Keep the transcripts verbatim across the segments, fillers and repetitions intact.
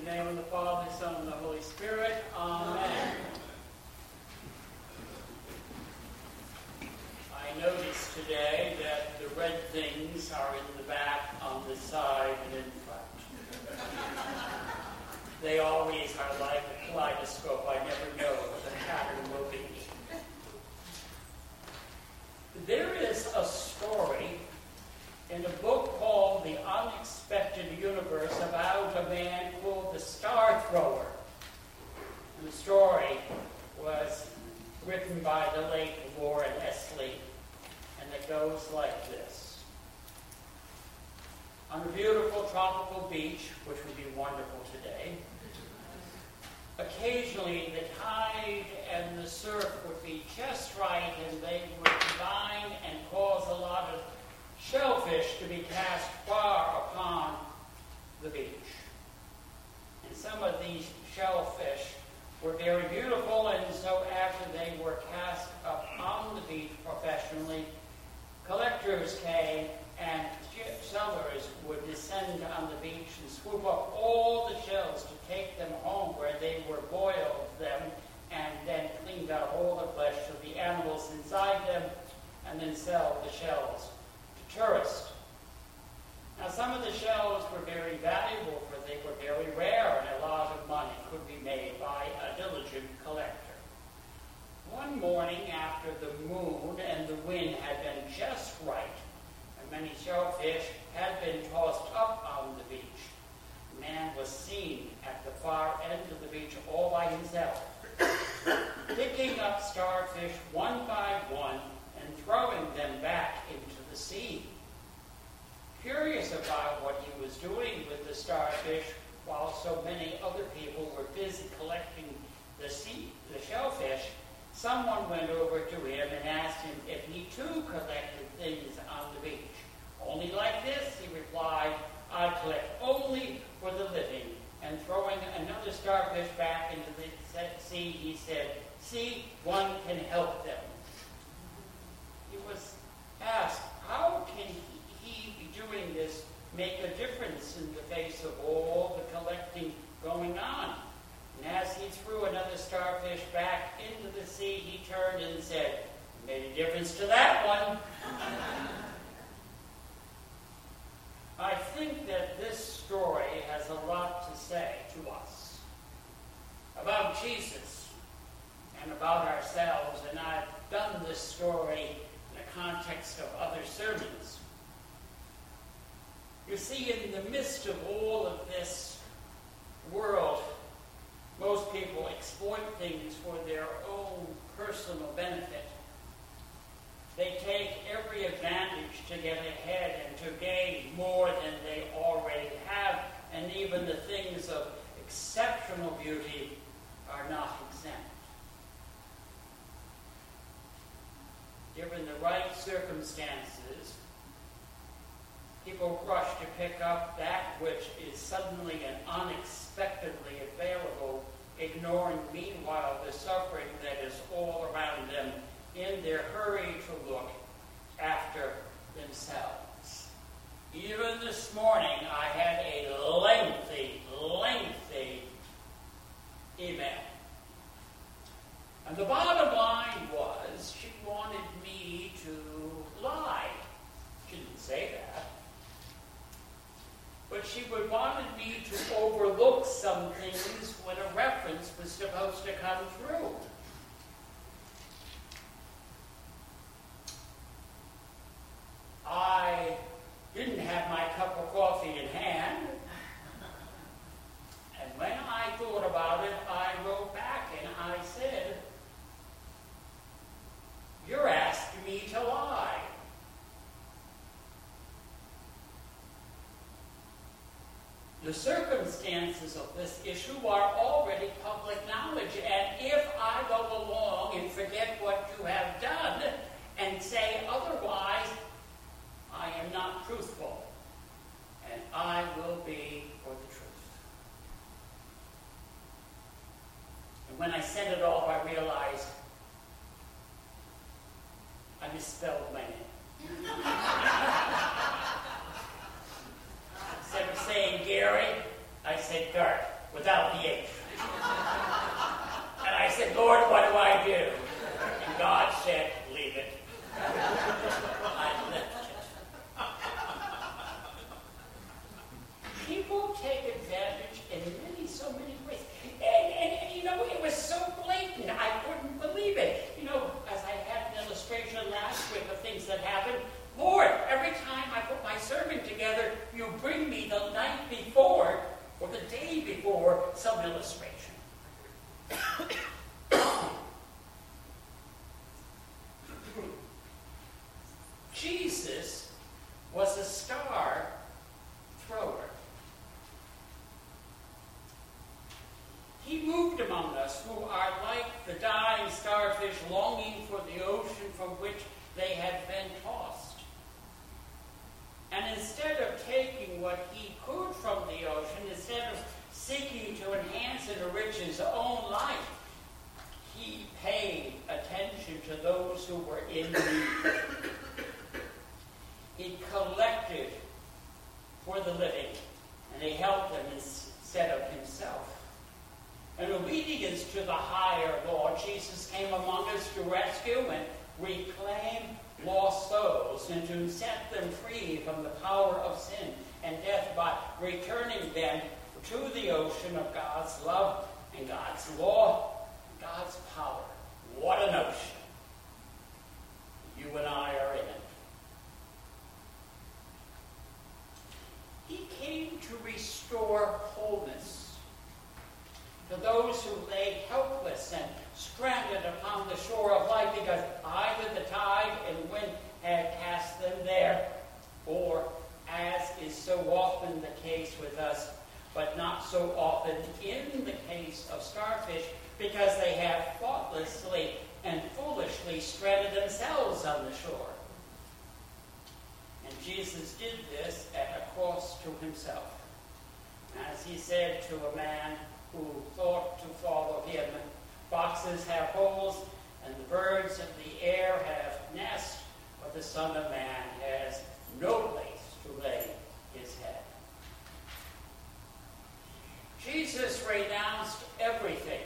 In the name of the Father, the Son, and the Holy Spirit. Amen. I noticed today that the red things are in the back, on the side, and in front. They always are like a kaleidoscope. I never know what the pattern will be. There is a story in a book called The Unexpected Universe about a man called the Star Thrower. And the story was written by the late Warren Esley, and it goes like this. On a beautiful tropical beach, which would be wonderful today, occasionally the tide and the surf would be just right, and they would combine and cause a lot of shellfish to be cast far upon the beach. And some of these shellfish were very beautiful, and so after they were cast up on the beach professionally, collectors came and sellers would descend on the beach and swoop up all the shells to take them home where they were boiled them and then cleaned out all the flesh of the animals inside them and then sell the shells to tourists. Now, some of the shells were very valuable, for they were very rare, and a lot of money could be made by a diligent collector. One morning, after the moon and the wind had been just right, and many shellfish had been tossed up on the beach, a man was seen at the far end of the beach all by himself, picking up starfish one by one and throwing them back into the sea. Curious about what he was doing with the starfish, while so many other people were busy collecting the sea, the shellfish, someone went over to him and asked him if he too collected things on the beach. Only like this, he replied, I collect only for the living. And throwing another starfish back into the sea, he said, see, one can help them. He was asked, how can he be doing this make a difference in the face of all the collecting going on? And as he threw another starfish back into the sea, he turned and said, made a difference to that one. I think that this story has a lot to say to us about Jesus and about ourselves, and I've done this story in the context of other sermons. You see, in the midst of all of this world, most people exploit things for their own personal benefit. They take every advantage to get ahead and to gain more than they already have, and even the things of exceptional beauty are not exempt. Given the right circumstances, people rush to pick up that which is suddenly and unexpectedly available, ignoring meanwhile the suffering that is all around them in their hurry to look after themselves. Even this morning, I had a lengthy, lengthy email. And the bottom line was, she wanted me to lie. She didn't say that. But she would wanted me to overlook some things when a reference was supposed to come through. I didn't have my cup of coffee in hand, and when I thought about it, I wrote back and I said, you're asking me to lie. The circumstances of this issue are already public knowledge, and if I go along and forget what you have done and say otherwise, I am not truthful, and I will be for the truth. And when I sent it off, I realized I misspelled my name. Instead of saying Gary, I said Garth. without the H. And I said, Lord, what do I do? And God said, leave it. I left it. People take advantage in many, so many ways. And, and, and, you know, it was so blatant, I couldn't believe it. You know, as I had an illustration last week of things that happened, Lord, every time I put my sermon together, you bring me the night before or the day before some illustration. Jesus was a star thrower. He moved among us who are like the dying starfish longing for the ocean from which they had been tossed. And instead of taking what he could from the ocean, instead of seeking to enhance and enrich his own life, he paid attention to those who were in need. He collected for the living, and he helped them instead of himself. In obedience to the higher law, Jesus came among us to rescue and reclaim lost souls and to set them free from the power of sin and death by returning them to the ocean of God's love and God's law and God's power. What an ocean. You and I are in it. He came to restore wholeness to those who lay helpless and stranded upon the shore of life because either the tide and wind had cast them there, or, as is so often the case with us, but not so often in the case of starfish, because they have thoughtlessly and foolishly stranded themselves on the shore. And Jesus did this at a cost to himself. As he said to a man who thought to follow him, foxes have holes, and the birds of the air have nests, but the Son of Man has no place to lay his head. Jesus renounced everything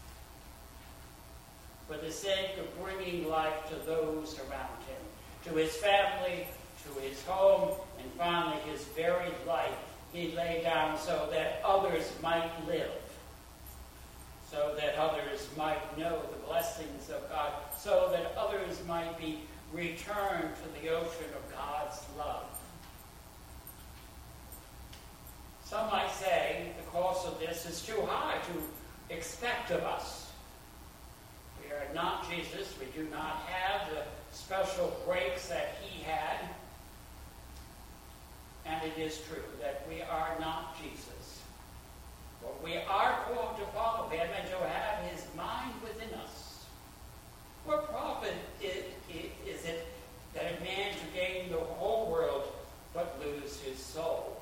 for the sake of bringing life to those around him, to his family, to his home, and finally his very life he laid down so that others might live, so that others might know the blessings of God, so that others might be returned to the ocean of God's love. Some might say the cost of this is too high to expect of us. We are not Jesus. We do not have the special breaks that he had. And it is true that we are not Jesus. But we are called to follow him and to have his mind within us. What profit is, is it that a man to gain the whole world but lose his soul?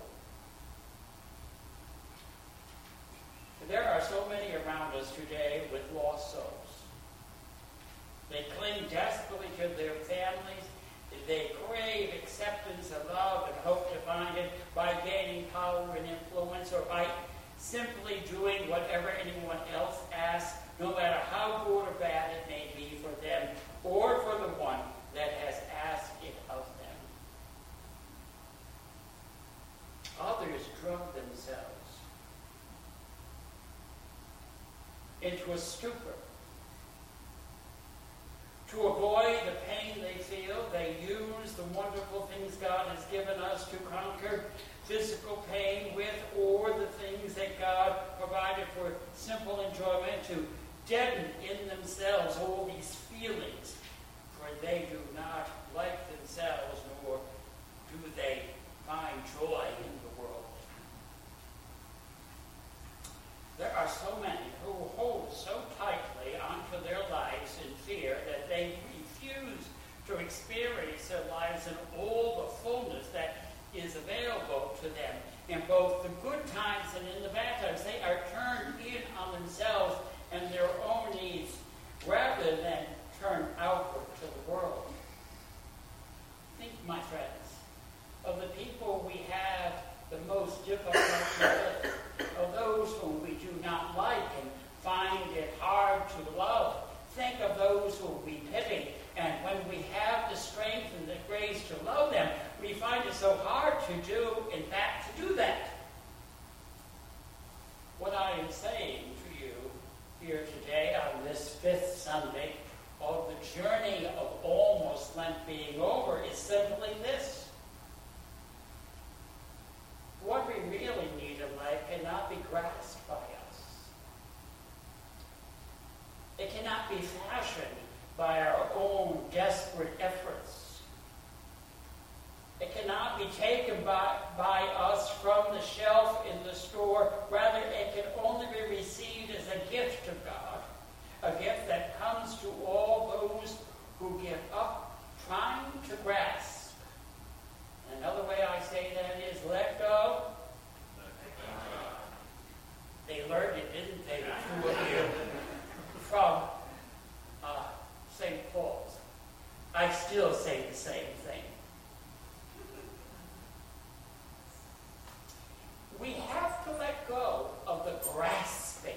There are so many around us today with lost souls. They cling desperately to their families. They crave acceptance and love and hope to find it by gaining power and influence or by simply doing whatever anyone else asks, no matter how good or bad it may be for them or for the one that has asked it of them. Others drug themselves into a stupor. To avoid the pain they feel, they use the wonderful things God has given us to conquer physical pain with, or the things that God provided for simple enjoyment, to deaden in themselves all these feelings, for they do not like themselves, nor do they find joy in the world. There are so many who hold so tightly onto their lives in fear that they refuse to experience their lives in all the fullness that is available to them in both the good times and in the bad times. They are turned in on themselves and their own needs rather than turned outward to the world. Think those who we pity. And when we have the strength and the grace to love them, we find it so hard to do, in fact, to do that. What I am saying to you here today on this fifth Sunday of the journey of almost Lent being over is simply this. What we really need in life cannot be grasped by us. It cannot be fashioned by our own desperate efforts. It cannot be taken by, by us from the shelf in the store. Rather, it can only be received as a gift of God, a gift that comes to all those who give up trying to grasp. Another way I say that is let go. They learned it, didn't they, the two of you, from uh, Saint Paul's. I still say the same thing. We have to let go of the grasping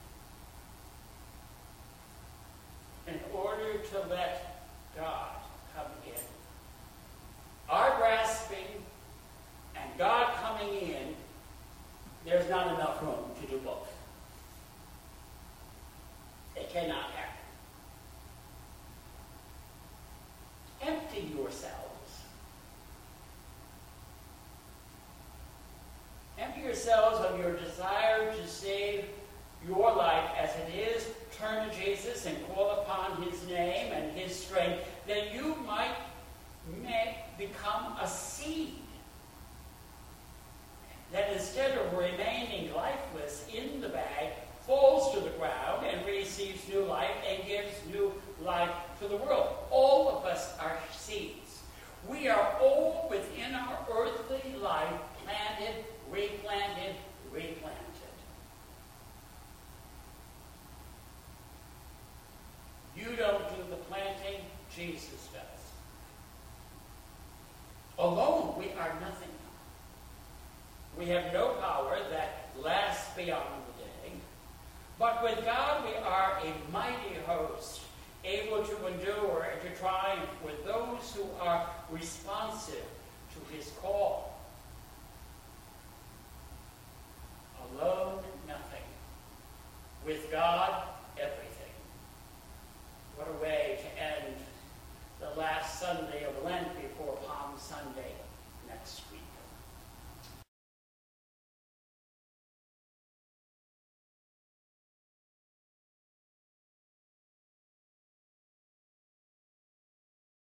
in order to let God come in. Our grasping and God coming in, there's not enough room to do both. It cannot happen. Empty yourselves. Empty yourselves of your desire to save your life as it is. Turn to Jesus and call upon his name and his strength, that you might may become a seed that instead of remaining lifeless in the bag, falls to the ground and receives new life and gives new life to the world. All of us are seeds. We are all within our earthly life planted, replanted, replanted. You don't do the planting, Jesus does. Alone, we are nothing. We have no power that lasts beyond the day. But with God, we are a mighty host, able to endure and to triumph with those who are responsive to his call. Alone,